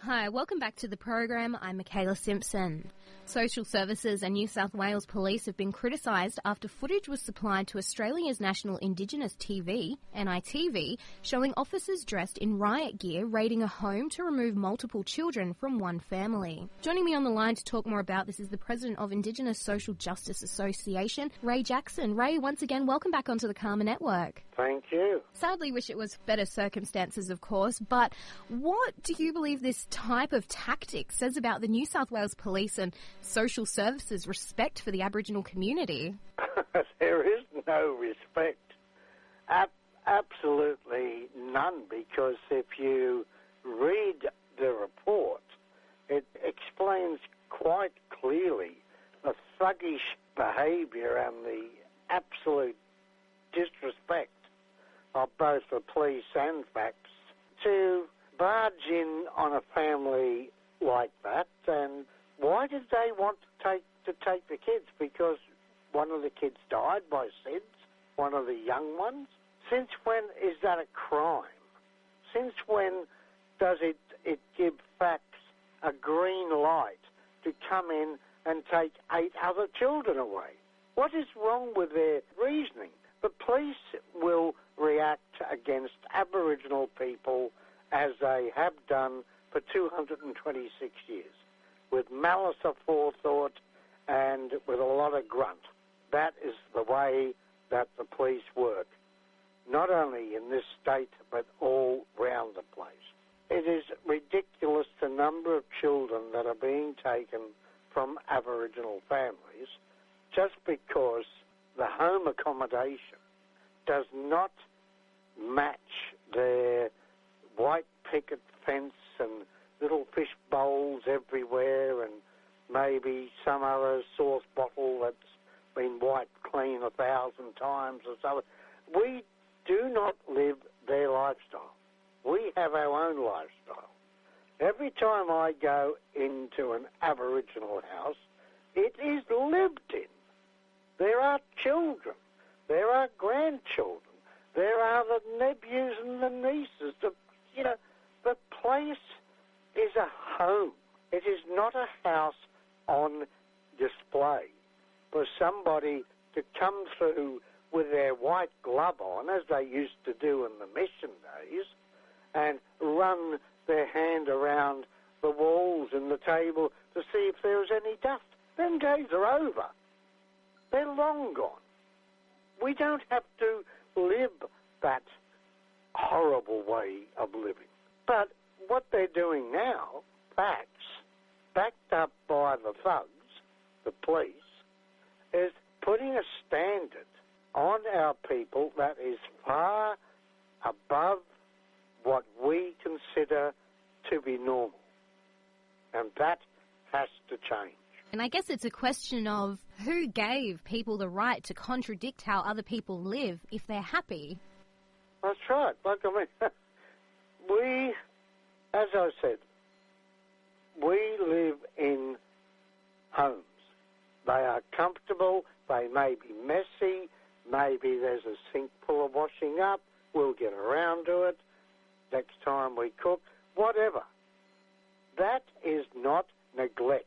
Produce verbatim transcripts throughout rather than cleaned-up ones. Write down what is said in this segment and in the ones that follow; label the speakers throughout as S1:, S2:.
S1: Hi, welcome back to the program. I'm Michaela Simpson. Social Services and New South Wales Police have been criticised after footage was supplied to Australia's National Indigenous T V, N I T V, showing officers dressed in riot gear raiding a home to remove multiple children from one family. Joining me on the line to talk more about this is the President of Indigenous Social Justice Association, Ray Jackson. Ray, once again, welcome back onto the Karma Network.
S2: Thank you.
S1: Sadly, wish it was better circumstances, of course, but what do you believe this type of tactic says about the New South Wales Police and Social Services' respect for the Aboriginal community?
S2: There is no respect. Ab- absolutely none, because if you read the report, it explains quite clearly the thuggish behaviour and the absolute disrespect of both the police and FACTS to barge in on a family like that. And why did they want to take to take the kids? Because one of the kids died by S I D S, one of the young ones. Since when is that a crime? Since when does it, it give FACTS a green light to come in and take eight other children away? What is wrong with their reasoning? The police will react against Aboriginal people as they have done for two hundred twenty-six years, with malice aforethought and with a lot of grunt. That is the way that the police work, not only in this state, but all round the place. It is ridiculous the number of children that are being taken from Aboriginal families just because the home accommodation does not match their white picket fence and little fish bowls everywhere and maybe some other sauce bottle that's been wiped clean a thousand times or so. We do not live their lifestyle. We have our own lifestyle. Every time I go into an Aboriginal house, it is lived in. There are children. There are grandchildren. There are the nephews and the nieces. The, you know, the place is a home. It is not a house on display for somebody to come through with their white glove on, as they used to do in the mission days, and run their hand around the walls and the table to see if there was any dust. Them days are over. They're long gone. We don't have to live that horrible way of living. But what they're doing now, FACTS, backed up by the thugs, the police, is putting a standard on our people that is far above what we consider to be normal. And that has to change.
S1: And I guess it's a question of who gave people the right to contradict how other people live if they're happy.
S2: That's right. Like, I mean, we, as I said, we live in homes. They are comfortable. They may be messy. Maybe there's a sink full of washing up. We'll get around to it next time we cook. Whatever. That is not neglect.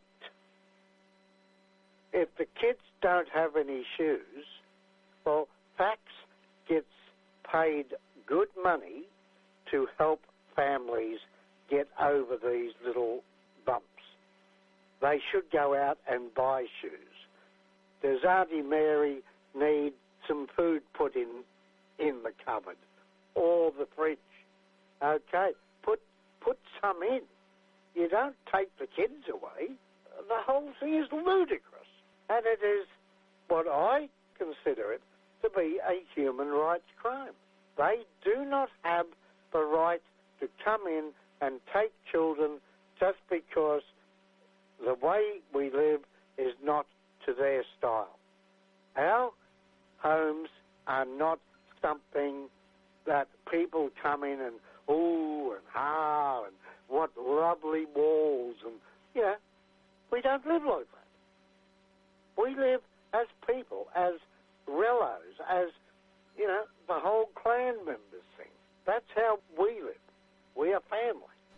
S2: If the kids don't have any shoes, well, FACTS gets paid good money to help families get over these little bumps. They should go out and buy shoes. Does Auntie Mary need some food put in in the cupboard or the fridge? Okay, put put some in. You don't take the kids away. The whole thing is ludicrous. And it is what I consider it to be a human rights crime. They do not have the right to come in and take children just because the way we live is not to their style. Our homes are not something that people come in and ooh and ah and what lovely walls and, you know, we don't live like that. We live as people, as rellos, as, you know, the whole clan members thing. That's how we live. We are family.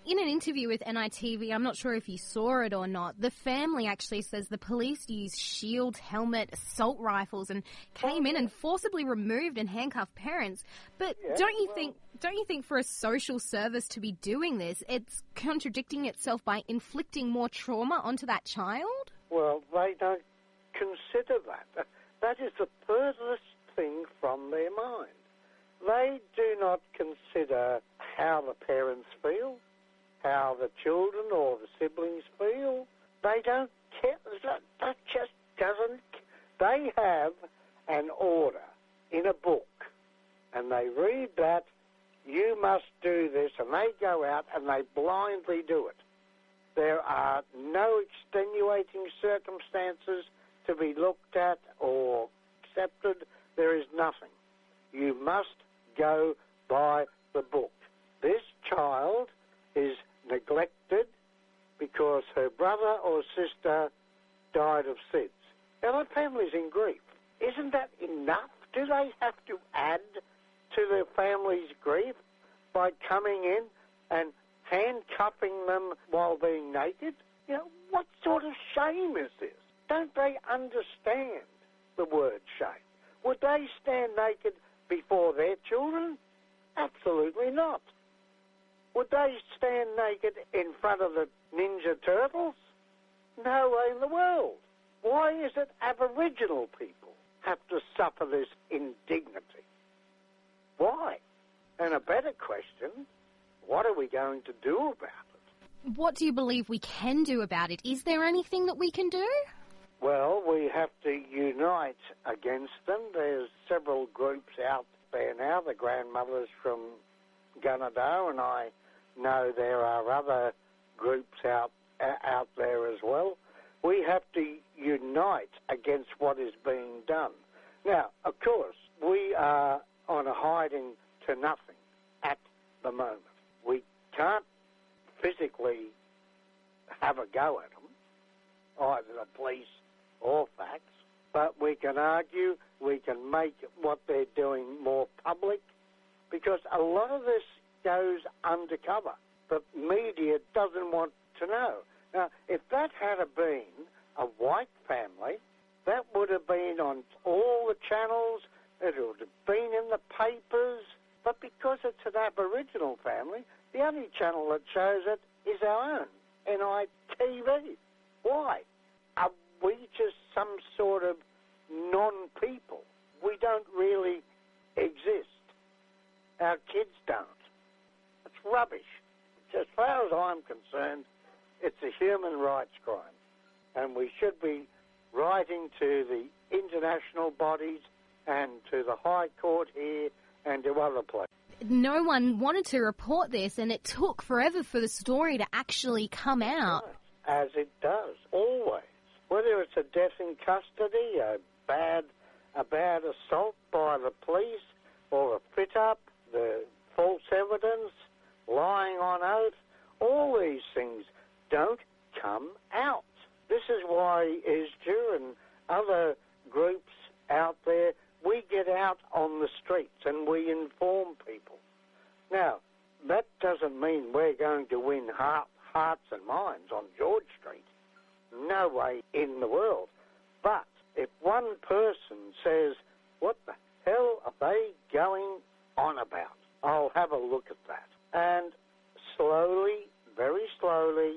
S1: In an interview with N I T V, I'm not sure if you saw it or not, the family actually says the police used shield, helmet, assault rifles and came in and forcibly removed and handcuffed parents. But
S2: Yeah,
S1: don't you
S2: well-
S1: think don't you think for a social service to be doing this, it's contradicting itself by inflicting more trauma onto that child?
S2: Well, they don't consider that. That is the furthest thing from their mind. They do not consider how the parents feel, how the children or the siblings feel. They don't care. That, that just doesn't. They have an order in a book, and they read that, you must do this, and they go out and they blindly do it. There are no extenuating circumstances to be looked at or accepted. There is nothing. You must go by the book. This child is neglected because her brother or sister died of SIDS. Now, the family's in grief. Isn't that enough? Do they have to add to their family's grief by coming in and handcuffing them while being naked? You know, what sort of shame is this? Don't they understand the word shame? Would they stand naked before their children? Absolutely not. Would they stand naked in front of the Ninja Turtles? No way in the world. Why is it Aboriginal people have to suffer this indignity? Why? And a better question, what are we going to do about it?
S1: What do you believe we can do about it? Is there anything that we can do?
S2: Well, we have to unite against them. There's several groups out there now, the grandmothers from Gunnedah, and I know there are other groups out out there as well. We have to unite against what is being done. Now, of course, we are on a hiding to nothing at the moment. We can't physically have a go at them, either the police or facts, but we can argue, we can make what they're doing more public, because a lot of this goes undercover. The media doesn't want to know. Now, if that had been a white family, that would have been on all the channels, it would have been in the papers, but because it's an Aboriginal family, the only channel that shows it is our own, N I T V. Why? Are we just some sort of non-people? We don't really exist. Our kids don't. It's rubbish. As far as I'm concerned, it's a human rights crime, and we should be writing to the international bodies and to the High Court here and to other places.
S1: No one wanted to report this, and it took forever for the story to actually come out.
S2: Right. As it does, always. Whether it's a death in custody, a bad, a bad assault by the police, or a fit-up, the false evidence, lying on oath, all these things don't come out. This is why I S J U and other groups out there, we get out on the streets and we inform people. Now, that doesn't mean we're going to win heart, hearts and minds on George Street. No way in the world. But if one person says, what the hell are they going on about? I'll have a look at that. And slowly, very slowly,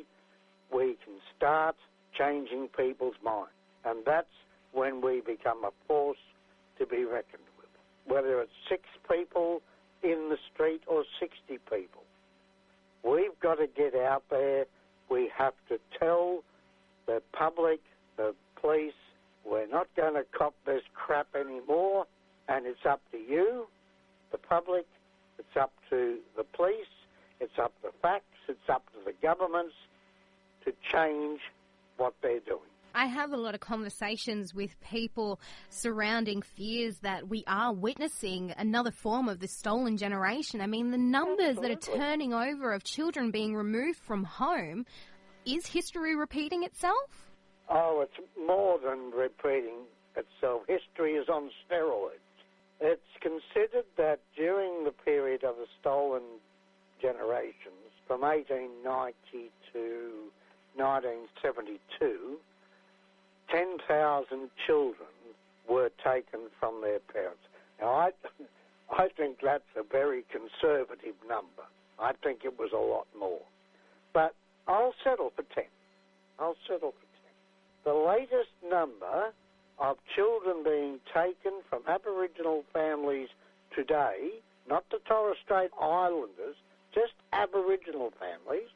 S2: we can start changing people's minds. And that's when we become a force to be reckoned with. Whether it's six people in the street or sixty people. We've got to get out there. We have to tell the public, the police, we're not going to cop this crap anymore, and it's up to you, the public, it's up to the police, it's up to facts, it's up to the governments to change what they're doing.
S1: I have a lot of conversations with people surrounding fears that we are witnessing another form of the stolen generation. I mean, the numbers
S2: Absolutely.
S1: that are turning over of children being removed from home, is history repeating itself?
S2: Oh, it's more than repeating itself. History is on steroids. It's considered that during the period of the stolen generations, from eighteen ninety to nineteen seventy-two, ten thousand children were taken from their parents. Now, I, I think that's a very conservative number. I think it was a lot more. But I'll settle for ten. I'll settle for ten. The latest number of children being taken from Aboriginal families today, not the Torres Strait Islanders, just Aboriginal families,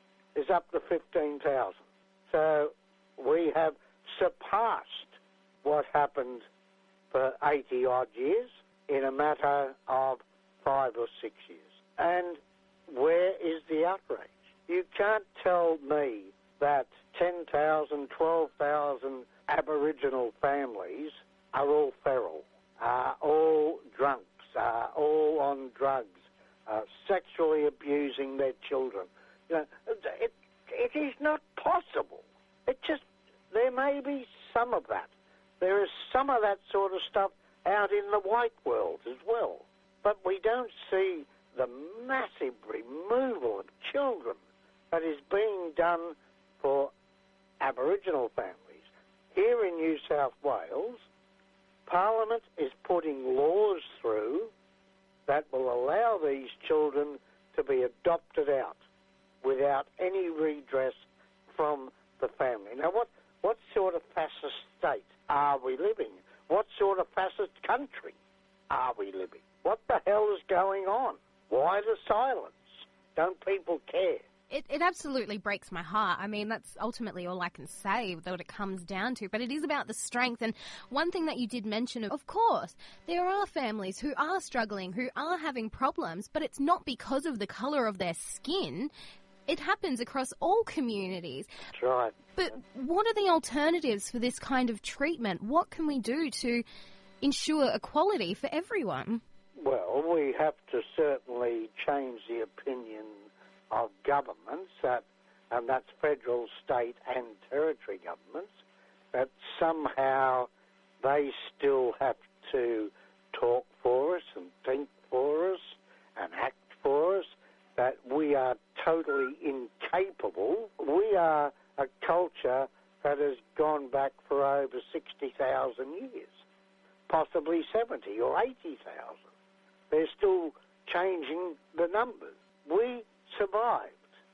S2: is up to fifteen thousand. So we have surpassed what happened for eighty-odd years in a matter of five or six years. And where is the outrage? You can't tell me that ten thousand, twelve thousand Aboriginal families are all feral, are all drunks, are all on drugs, uh, sexually abusing their children. You know, it, it is not possible. It just, there may be some of that. There is some of that sort of stuff out in the white world as well. But we don't see the massive removal of children that is being done for Aboriginal families. Here in New South Wales, Parliament is putting laws through that will allow these children to be adopted out without any redress from the family. Now, what, what sort of fascist state are we living in? What sort of fascist country are we living? What the hell is going on? Why the silence? Don't people care?
S1: It, it absolutely breaks my heart. I mean, that's ultimately all I can say, what it comes down to. But it is about the strength. And one thing that you did mention, of course, there are families who are struggling, who are having problems, but it's not because of the colour of their skin. It happens across all communities.
S2: That's right.
S1: But what are the alternatives for this kind of treatment? What can we do to ensure equality for everyone?
S2: Well, we have to certainly change the opinion of governments, that, and that's federal, state and territory governments, that somehow they still have to talk for us and think for us and act for us, that we are totally incapable. We are a culture that has gone back for over sixty thousand years, possibly seventy or eighty thousand. They're still changing the numbers. We survived.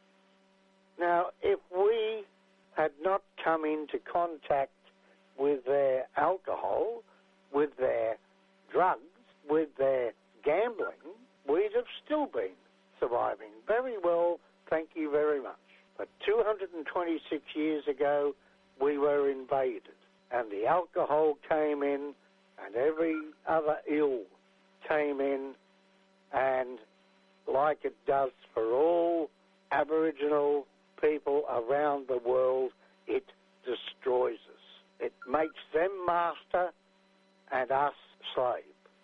S2: Now, if we had not come into contact with their alcohol, with their drugs, with their gambling, we'd have still been surviving very well, thank you very much. But two hundred twenty-six years ago, we were invaded, and the alcohol came in, and every other ill came in, and like it does for all Aboriginal people around the world, it destroys us. It makes them master and us slave.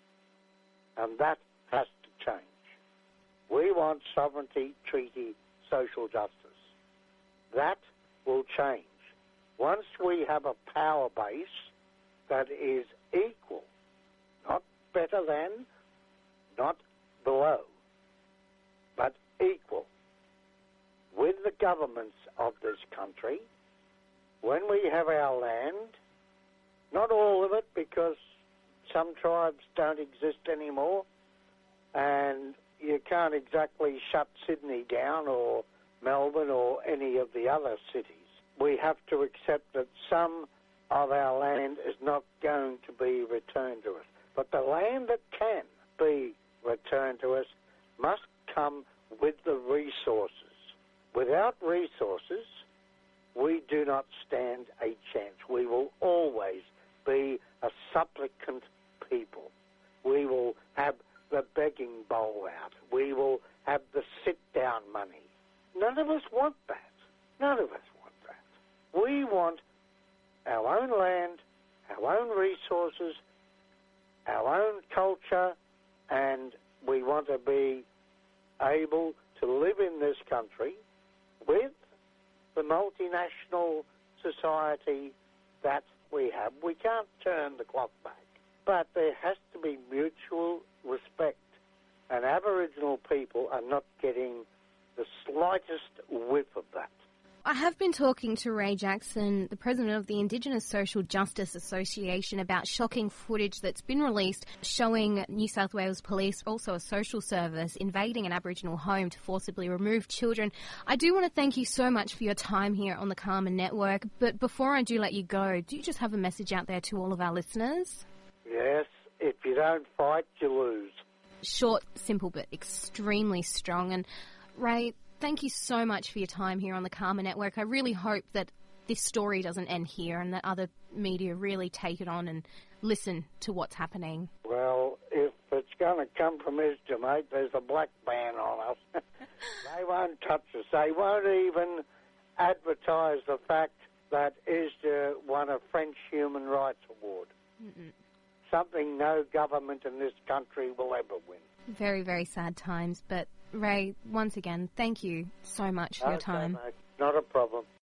S2: And that has to change. We want sovereignty, treaty, social justice. That will change. Once we have a power base that is equal, not better than, not below, but equal with the governments of this country, when we have our land, not all of it because some tribes don't exist anymore, and you can't exactly shut Sydney down or Melbourne or any of the other cities. We have to accept that some of our land is not going to be returned to us. But the land that can be returned to us must come with the resources. Without resources, we do not stand a chance. We will always be a supplicant people. We will have the begging bowl out. We will have the sit-down money. None of us want that. None of us want that. We want our own land, our own resources, our own culture, and we want to be able to live in this country with the multinational society that we have. We can't turn the clock back, but there has to be mutual respect, and Aboriginal people are not getting the slightest whiff of that.
S1: I have been talking to Ray Jackson, the president of the Indigenous Social Justice Association, about shocking footage that's been released showing New South Wales Police, also a social service, invading an Aboriginal home to forcibly remove children. I do want to thank you so much for your time here on the Karma Network, but before I do let you go, do you just have a message out there to all of our listeners?
S2: Yes, if you don't fight, you lose.
S1: Short, simple, but extremely strong. And Ray, thank you so much for your time here on the Karma Network. I really hope that this story doesn't end here and that other media really take it on and listen to what's happening.
S2: Well, if it's going to come from ISJA, mate, there's a black ban on us. They won't touch us. They won't even advertise the fact that ISJA won a French Human Rights Award. Mm-mm. Something no government in this country will ever win. Very,
S1: very sad times, but Ray, once again, thank you so much for
S2: okay,
S1: your time.
S2: Mate. Not a problem.